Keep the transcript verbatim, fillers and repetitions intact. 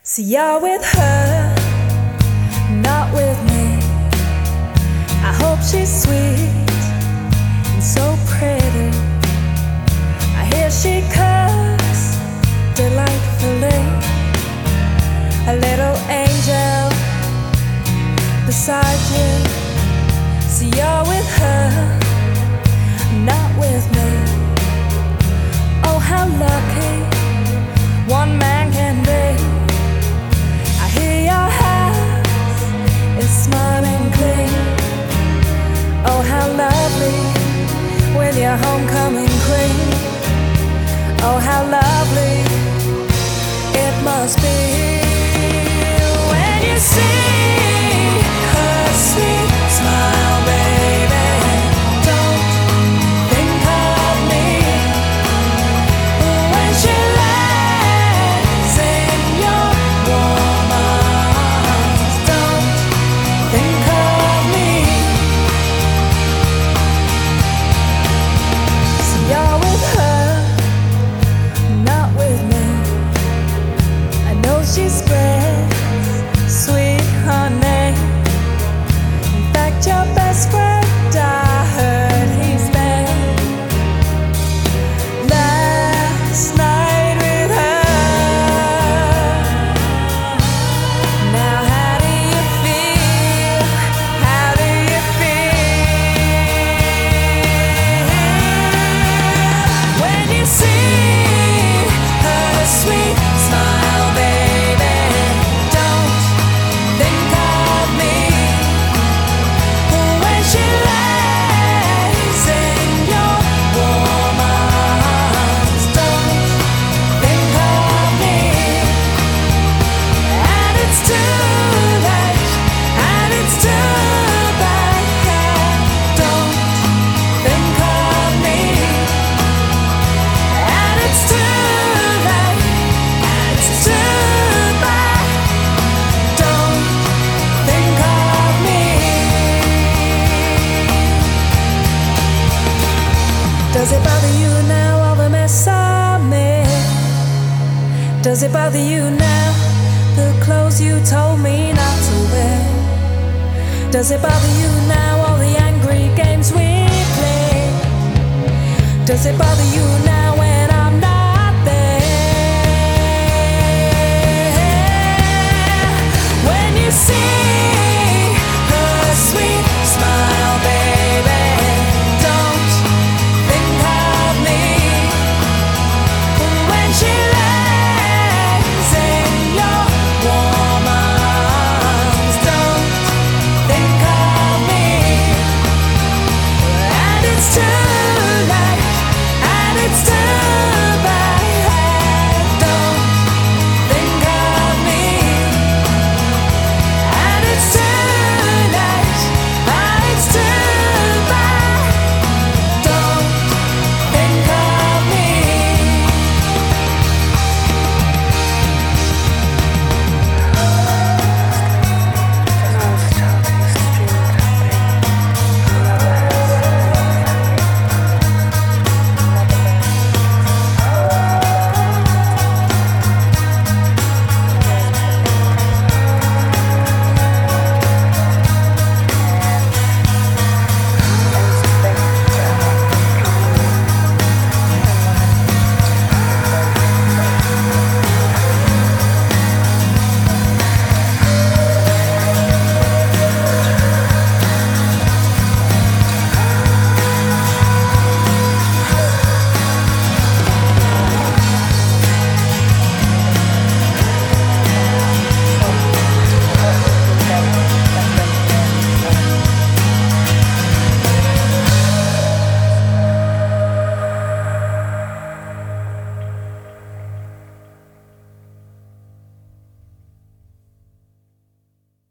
See, you're with her, not with me. I hope she's sweet and so pretty. I hear she cooks delightfully. A little angel beside you. See, you're with her, not with me. Oh, how lucky one man can be. I hear your house is smiling clean. Oh, how lovely with your homecoming queen. Oh, how lovely it must be when you see her sweet smile, baby. Don't think of me when she lays in your warm arms. Don't think of me. See, you're with her, not with me. I know she spreads sweet honey. In fact, your best friend, I heard he's been last night with her. Now, how do you feel? How do you feel when you see her sweet smile, baby? Don't think of me when she lays in your warm arms. Don't think of me, and it's too late, and it's too bad. Don't think of me, and it's too late, and it's too bad. Don't think of me. Does it bother you now, all the mess I made? Does it bother you now, the clothes you told me not to wear? Does it bother you now, all the angry games we played? Does it bother you now?